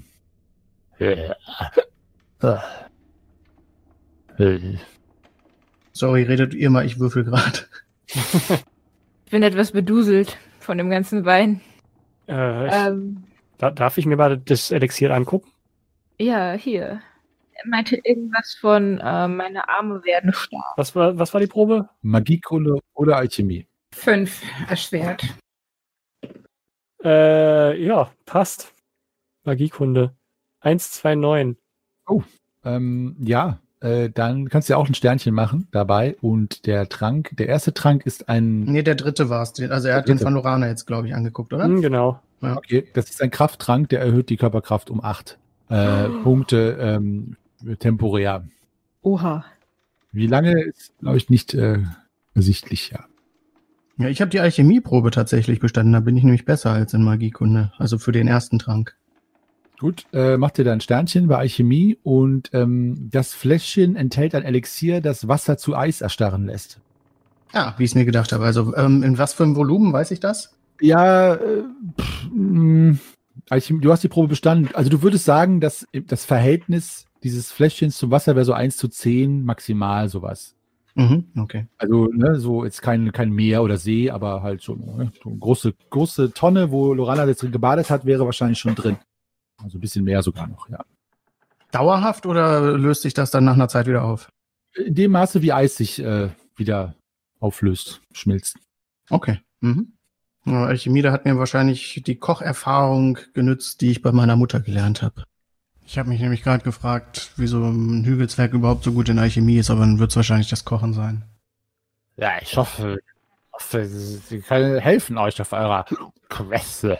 Sorry, redet ihr mal, ich würfel gerade. Ich bin etwas beduselt von dem ganzen Wein. Darf ich mir mal das Elixier angucken? Ja, hier. Er meinte irgendwas von meine Arme werden stark. Was war die Probe? Magiekunde oder Alchemie. 5 erschwert. Ja, passt. Magiekunde. 129. Oh, ja, dann kannst du ja auch ein Sternchen machen dabei. Und der erste Trank ist ein... Nee, der 3. war es. Also er hat den von Lorana jetzt, glaube ich, angeguckt, oder? Genau. Ja. Okay, das ist ein Krafttrank, der erhöht die Körperkraft um 8 Punkte temporär. Oha. Wie lange ist, glaube ich, nicht ersichtlich, ja. Ja, ich habe die Alchemieprobe tatsächlich bestanden. Da bin ich nämlich besser als in Magiekunde. Also für den ersten Trank. Gut, macht ihr da ein Sternchen bei Alchemie und das Fläschchen enthält ein Elixier, das Wasser zu Eis erstarren lässt. Ja, wie ich es mir gedacht habe. Also in was für einem Volumen, weiß ich das? Ja, Alchemie, du hast die Probe bestanden. Also du würdest sagen, dass das Verhältnis dieses Fläschchens zum Wasser wäre so 1:10 maximal sowas. Okay. Also, ne, so jetzt kein Meer oder See, aber halt so, ne, so eine große Tonne, wo Lorana jetzt drin gebadet hat, wäre wahrscheinlich schon drin. Also ein bisschen mehr sogar noch, ja. Dauerhaft oder löst sich das dann nach einer Zeit wieder auf? In dem Maße, wie Eis sich wieder auflöst, schmilzt. Okay. Ja, Alchemie, hat mir wahrscheinlich die Kocherfahrung genützt, die ich bei meiner Mutter gelernt habe. Ich habe mich nämlich gerade gefragt, wieso ein Hügelzwerg überhaupt so gut in Alchemie ist, aber dann wird es wahrscheinlich das Kochen sein. Ja, ich hoffe, sie können helfen euch auf eurer Queste.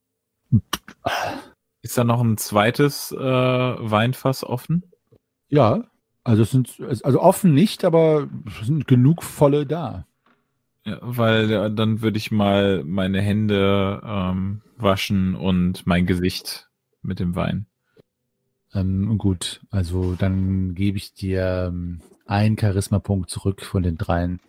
Ist da noch ein zweites Weinfass offen? Ja, also offen nicht, aber es sind genug volle da. Ja, weil dann würde ich mal meine Hände waschen und mein Gesicht mit dem Wein. Gut, also dann gebe ich dir einen Charisma-Punkt zurück von den 3.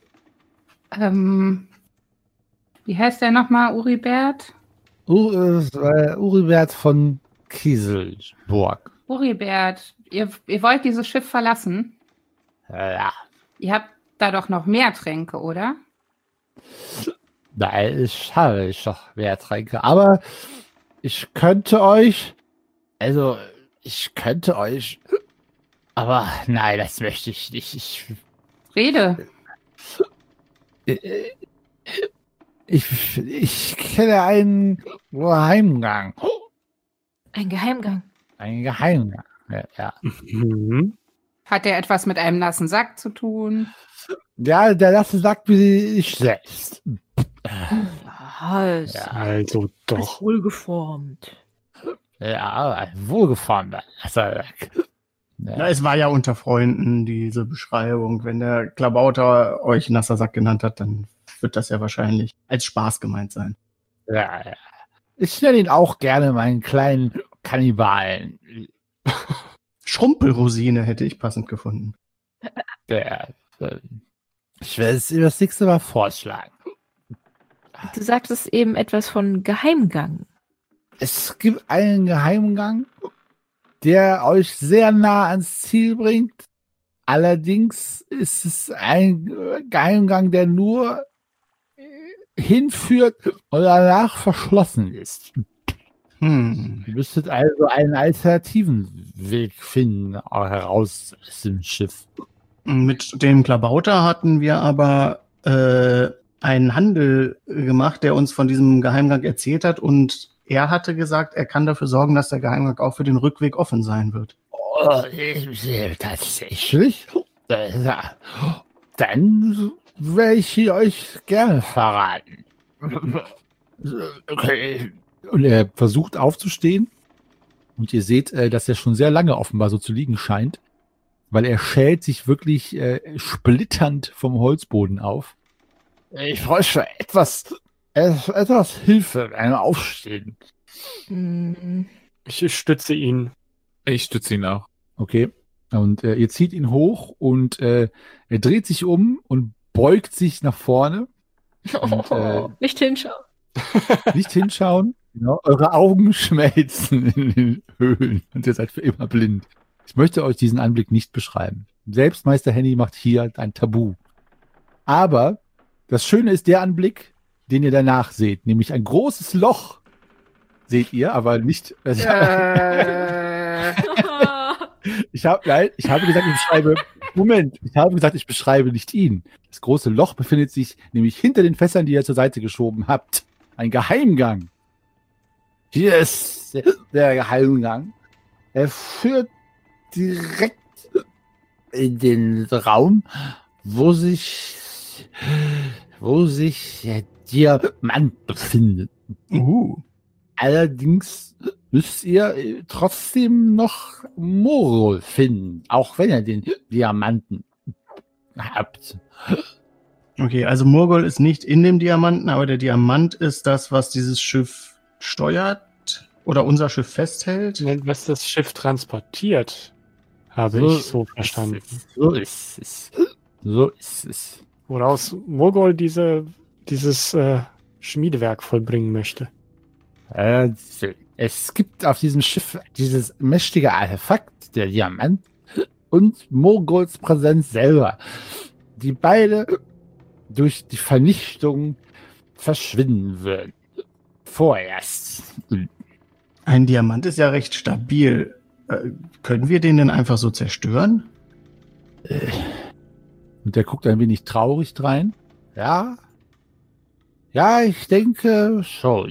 Wie heißt der nochmal, Uribert? Uribert von Kieselburg. Uribert, ihr wollt dieses Schiff verlassen? Ja. Ihr habt da doch noch mehr Tränke, oder? Nein, ich habe doch mehr Tränke, aber ich könnte euch, aber nein, das möchte ich nicht. Rede. Ich kenne einen Geheimgang. Ein Geheimgang. Ein Geheimgang, ja. Hat der etwas mit einem nassen Sack zu tun? Ja, der nasse Sack wie ich selbst. Was? Ja, Also doch. Ist wohlgeformt. Ja, ein wohlgeformter nasser Sack. Ja, es war ja unter Freunden, diese Beschreibung. Wenn der Klabauter euch nasser Sack genannt hat, dann wird das ja wahrscheinlich als Spaß gemeint sein. Ja. Ich nenne ihn auch gerne meinen kleinen Kannibalen. Schrumpelrosine hätte ich passend gefunden. Ich werde es das nächste Mal vorschlagen. Du sagtest eben etwas von Geheimgang. Es gibt einen Geheimgang, der euch sehr nah ans Ziel bringt. Allerdings ist es ein Geheimgang, der nur hinführt und danach verschlossen ist. Ihr müsstet also einen alternativen Weg finden, heraus aus dem Schiff. Mit dem Klabauter hatten wir aber einen Handel gemacht, der uns von diesem Geheimgang erzählt hat, und er hatte gesagt, er kann dafür sorgen, dass der Geheimgang auch für den Rückweg offen sein wird. Oh, tatsächlich? Dann werde ich ihn euch gerne verraten. Okay. Und er versucht aufzustehen und ihr seht, dass er schon sehr lange offenbar so zu liegen scheint, weil er schält sich wirklich splitternd vom Holzboden auf. Ich bräuchte etwas Hilfe beim Aufstehen. Ich stütze ihn. Ich stütze ihn auch. Okay. Und ihr zieht ihn hoch und er dreht sich um und beugt sich nach vorne. Und, nicht hinschauen. Nicht hinschauen. Genau. Eure Augen schmelzen in den Höhlen und ihr seid für immer blind. Ich möchte euch diesen Anblick nicht beschreiben. Selbst Meister Henny macht hier ein Tabu. Aber das Schöne ist der Anblick, den ihr danach seht, nämlich ein großes Loch seht ihr, aber nicht. Ich habe gesagt, ich beschreibe nicht ihn. Das große Loch befindet sich nämlich hinter den Fässern, die ihr zur Seite geschoben habt. Ein Geheimgang. Hier ist der Geheimgang. Er führt direkt in den Raum, wo sich der Diamant befindet. Allerdings müsst ihr trotzdem noch Morgol finden, auch wenn ihr den Diamanten habt. Okay, also Morgol ist nicht in dem Diamanten, aber der Diamant ist das, was dieses Schiff steuert oder unser Schiff festhält. Was das Schiff transportiert, habe ich so verstanden. So ist es. Woraus Morgol dieses Schmiedewerk vollbringen möchte. Es gibt auf diesem Schiff dieses mächtige Artefakt, der Diamant, und Morgols Präsenz selber, die beide durch die Vernichtung verschwinden würden. Vorerst. Ein Diamant ist ja recht stabil. Können wir den denn einfach so zerstören? Und der guckt ein wenig traurig drein. Ja. Ja, ich denke schon.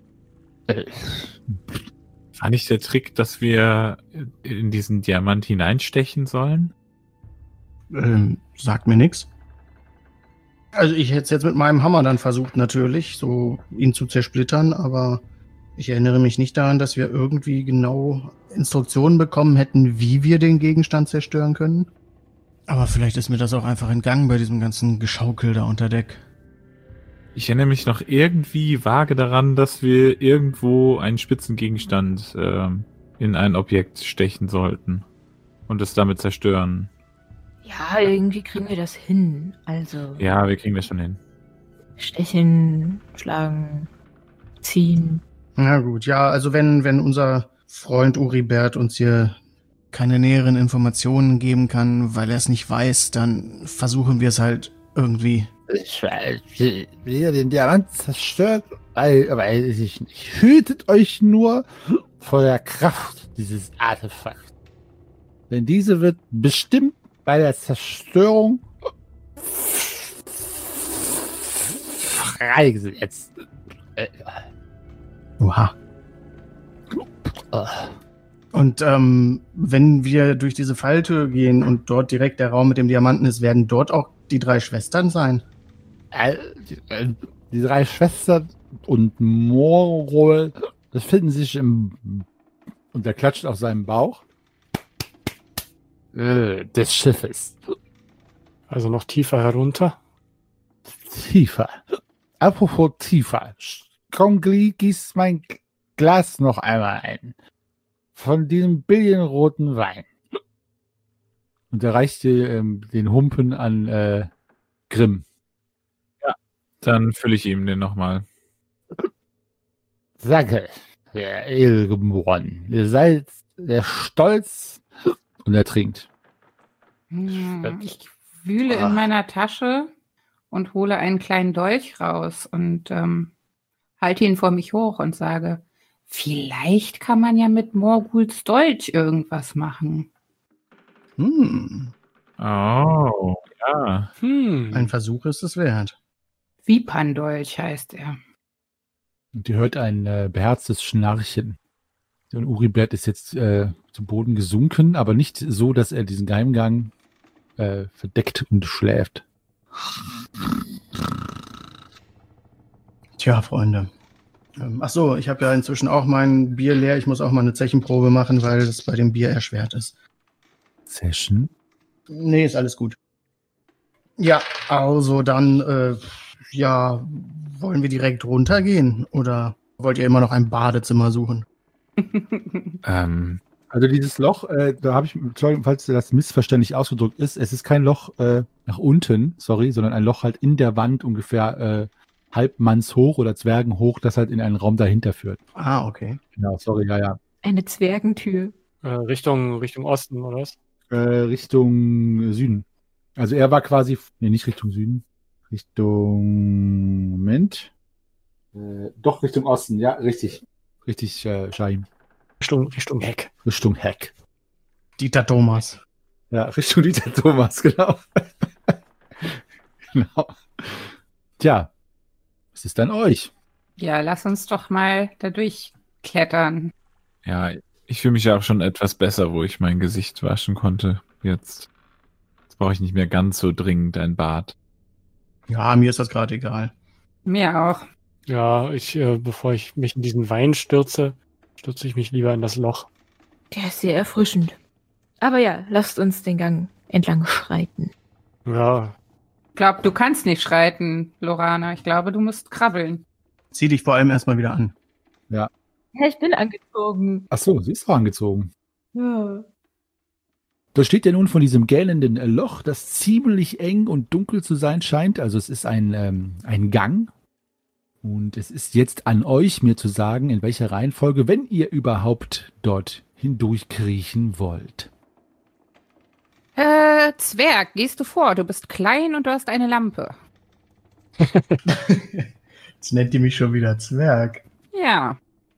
War nicht der Trick, dass wir in diesen Diamant hineinstechen sollen? Sagt mir nichts. Also ich hätte es jetzt mit meinem Hammer dann versucht natürlich, so ihn zu zersplittern, aber ich erinnere mich nicht daran, dass wir irgendwie genau Instruktionen bekommen hätten, wie wir den Gegenstand zerstören können. Aber vielleicht ist mir das auch einfach entgangen bei diesem ganzen Geschaukel da unter Deck. Ich erinnere mich noch irgendwie vage daran, dass wir irgendwo einen Spitzengegenstand in ein Objekt stechen sollten und es damit zerstören. Ja, irgendwie kriegen wir das hin. Also Ja, wir kriegen das schon hin. stechen, schlagen, ziehen. Na gut, ja, also wenn unser Freund Uribert uns hier keine näheren Informationen geben kann, weil er es nicht weiß, dann versuchen wir es halt irgendwie. Wie ihr den Diamant zerstört, weiß ich nicht. Hütet euch nur vor der Kraft dieses Artefakts. Denn diese wird bestimmt bei der Zerstörung freigesetzt. Oha. Und wenn wir durch diese Falltür gehen und dort direkt der Raum mit dem Diamanten ist, werden dort auch die 3 Schwestern sein? Die 3 Schwestern und Morgul befinden sich und er klatscht auf seinem Bauch, des Schiffes. Also noch tiefer herunter. Tiefer. Apropos tiefer. Strongly gießt mein Glas noch einmal ein. Von diesem billigenroten Wein. Und er reicht den Humpen an Grimm. Dann fülle ich ihm den nochmal. Sage, der Edelgeboren, ihr seid der Stolz. Und er trinkt. Ich wühle in meiner Tasche und hole einen kleinen Dolch raus und halte ihn vor mich hoch und sage, vielleicht kann man ja mit Morguls Dolch irgendwas machen. Oh, ja. Ein Versuch ist es wert. Vipandolch heißt er. Und ihr hört ein beherztes Schnarchen. Und Uribert ist jetzt zu Boden gesunken, aber nicht so, dass er diesen Geheimgang verdeckt und schläft. Tja, Freunde. Ach so, ich habe ja inzwischen auch mein Bier leer. Ich muss auch mal eine Zechenprobe machen, weil es bei dem Bier erschwert ist. Session? Nee, ist alles gut. Ja, also dann, wollen wir direkt runtergehen? Oder wollt ihr immer noch ein Badezimmer suchen? Also dieses Loch, da habe ich, Entschuldigung, falls das missverständlich ausgedrückt ist, es ist kein Loch nach unten, sondern ein Loch halt in der Wand ungefähr halbmanns hoch oder Zwergen hoch, das halt in einen Raum dahinter führt. Ah, okay. Genau, sorry, ja. Eine Zwergentür. Richtung Osten, oder was? Richtung Süden. Also er war quasi, nicht Richtung Süden, Moment. Doch, Richtung Osten, ja, richtig. Richtig, Shahim. Richtung Heck. Richtung Heck. Dieter Thomas. Ja, Richtung Dieter Thomas, genau. Genau. Tja, was ist dann euch? Ja, lass uns doch mal da durchklettern. Ja, ich fühle mich ja auch schon etwas besser, wo ich mein Gesicht waschen konnte. Jetzt brauche ich nicht mehr ganz so dringend ein Bad. Ja, mir ist das gerade egal. Mir auch. Ja, bevor ich mich in diesen Wein stürze ich mich lieber in das Loch. Der ist sehr erfrischend. Aber ja, lasst uns den Gang entlang schreiten. Ja, Ich glaube, du kannst nicht schreiten, Lorana. Ich glaube, du musst krabbeln. Zieh dich vor allem erstmal wieder an. Ja, ich bin angezogen. Ach so, sie ist auch angezogen. Ja. Da steht ja nun von diesem gähnenden Loch, das ziemlich eng und dunkel zu sein scheint. Also es ist ein Gang. Und es ist jetzt an euch, mir zu sagen, in welcher Reihenfolge, wenn ihr überhaupt dort hindurchkriechen wollt. Zwerg, gehst du vor? Du bist klein und du hast eine Lampe. Jetzt nennt die mich schon wieder Zwerg. Ja.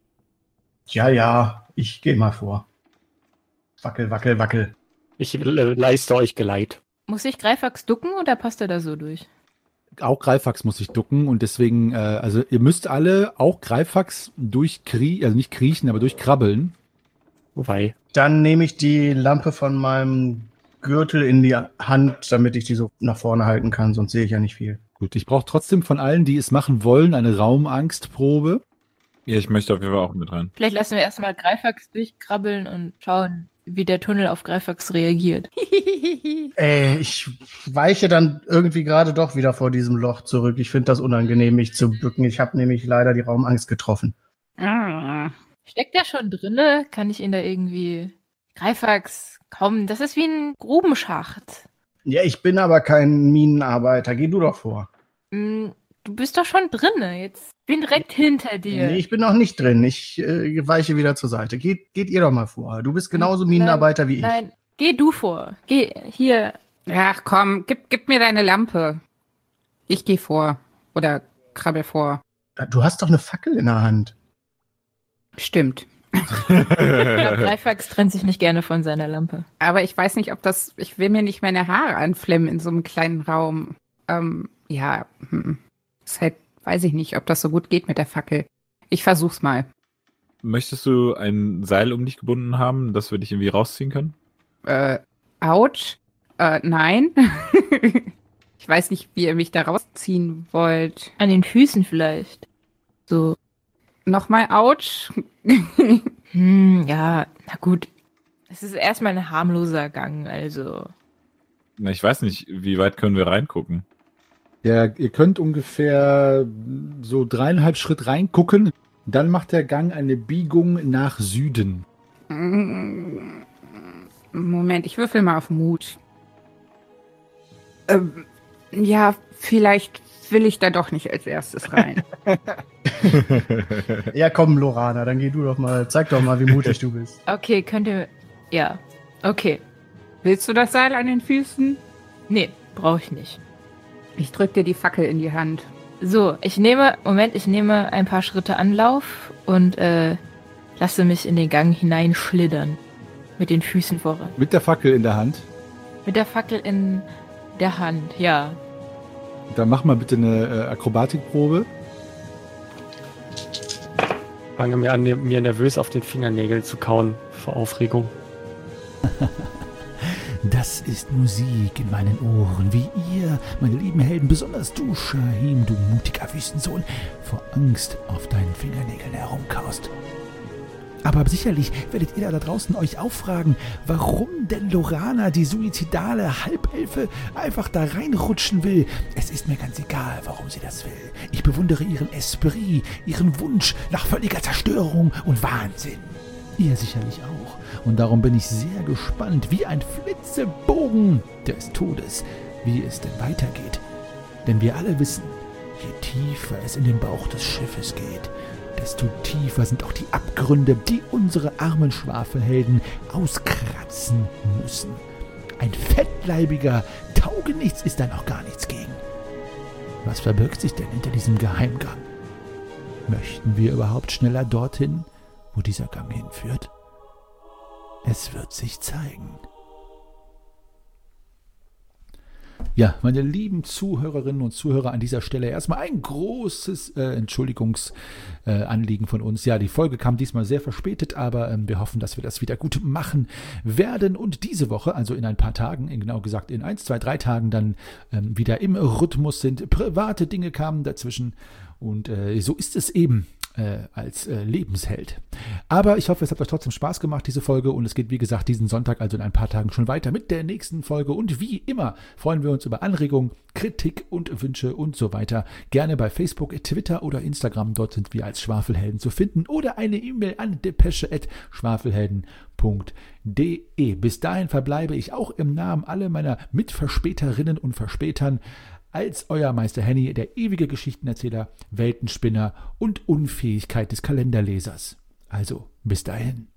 Ja, ich gehe mal vor. Wackel, wackel, wackel. Ich leiste euch Geleit. Muss ich Greifax ducken oder passt er da so durch? Auch Greifax muss sich ducken und deswegen, also ihr müsst alle auch Greifax also nicht kriechen, aber durchkrabbeln. Wobei. Dann nehme ich die Lampe von meinem Gürtel in die Hand, damit ich die so nach vorne halten kann, sonst sehe ich ja nicht viel. Gut, ich brauche trotzdem von allen, die es machen wollen, eine Raumangstprobe. Ja, ich möchte auf jeden Fall auch mit rein. Vielleicht lassen wir erstmal Greifax durchkrabbeln und schauen, wie der Tunnel auf Greifax reagiert. Ich weiche dann irgendwie gerade doch wieder vor diesem Loch zurück. Ich finde das unangenehm, mich zu bücken. Ich habe nämlich leider die Raumangst getroffen. Steckt der schon drinne? Kann ich ihn da irgendwie... Greifax, komm, das ist wie ein Grubenschacht. Ja, ich bin aber kein Minenarbeiter. Geh du doch vor. Du bist doch schon drinne. Jetzt bin direkt hinter dir. Nee, ich bin noch nicht drin. Ich weiche wieder zur Seite. Geht ihr doch mal vor. Du bist genauso Minenarbeiter wie ich. Nein, geh du vor. Geh hier. Ach komm, gib mir deine Lampe. Ich gehe vor. Oder krabbel vor. Du hast doch eine Fackel in der Hand. Stimmt. Ich glaube, Greifax trennt sich nicht gerne von seiner Lampe. Aber ich weiß nicht, ich will mir nicht meine Haare anflemmen in so einem kleinen Raum. Deshalb weiß ich nicht, ob das so gut geht mit der Fackel. Ich versuch's mal. Möchtest du ein Seil um dich gebunden haben, dass wir dich irgendwie rausziehen können? Autsch. Nein. Ich weiß nicht, wie ihr mich da rausziehen wollt. An den Füßen vielleicht. So. Nochmal Autsch. Ja, na gut. Es ist erstmal ein harmloser Gang, also. Na, ich weiß nicht, wie weit können wir reingucken? Ja, ihr könnt ungefähr so 3,5 Schritt reingucken. Dann macht der Gang eine Biegung nach Süden. Moment, ich würfel mal auf Mut. Ja, vielleicht will ich da doch nicht als erstes rein. Ja, komm, Lorana, dann geh du doch mal. Zeig doch mal, wie mutig du bist. Okay, könnt ihr... Ja, okay. Willst du das Seil an den Füßen? Nee, brauche ich nicht. Ich drück dir die Fackel in die Hand. So, ich nehme ein paar Schritte Anlauf und lasse mich in den Gang hineinschlittern. Mit den Füßen voran. Mit der Fackel in der Hand? Mit der Fackel in der Hand, ja. Dann mach mal bitte eine Akrobatikprobe. Fange mir an, mir nervös auf den Fingernägeln zu kauen vor Aufregung. Das ist Musik in meinen Ohren, wie ihr, meine lieben Helden, besonders du, Shahim, du mutiger Wüstensohn, vor Angst auf deinen Fingernägeln herumkaust. Aber sicherlich werdet ihr da draußen euch auffragen, warum denn Lorana, die suizidale Halbelfe, einfach da reinrutschen will. Es ist mir ganz egal, warum sie das will. Ich bewundere ihren Esprit, ihren Wunsch nach völliger Zerstörung und Wahnsinn. Ihr sicherlich auch. Und darum bin ich sehr gespannt, wie ein Flitzebogen des Todes, wie es denn weitergeht. Denn wir alle wissen, je tiefer es in den Bauch des Schiffes geht, desto tiefer sind auch die Abgründe, die unsere armen Schwafelhelden auskratzen müssen. Ein fettleibiger Taugenichts ist da noch gar nichts gegen. Was verbirgt sich denn hinter diesem Geheimgang? Möchten wir überhaupt schneller dorthin, wo dieser Gang hinführt? Es wird sich zeigen. Ja, meine lieben Zuhörerinnen und Zuhörer, an dieser Stelle erstmal ein großes Entschuldigungsanliegen von uns. Ja, die Folge kam diesmal sehr verspätet, aber wir hoffen, dass wir das wieder gut machen werden und diese Woche, also in ein paar Tagen, genau gesagt in 1, 2, 3 Tagen dann wieder im Rhythmus sind. Private Dinge kamen dazwischen und so ist es eben als Lebensheld. Aber ich hoffe, es hat euch trotzdem Spaß gemacht, diese Folge. Und es geht, wie gesagt, diesen Sonntag, also in ein paar Tagen schon weiter mit der nächsten Folge. Und wie immer freuen wir uns über Anregungen, Kritik und Wünsche und so weiter. Gerne bei Facebook, Twitter oder Instagram. Dort sind wir als Schwafelhelden zu finden. Oder eine E-Mail an depesche@schwafelhelden.de. Bis dahin verbleibe ich auch im Namen aller meiner Mitverspäterinnen und Verspätern als euer Meister Henny, der ewige Geschichtenerzähler, Weltenspinner und Unfähigkeit des Kalenderlesers. Also, bis dahin.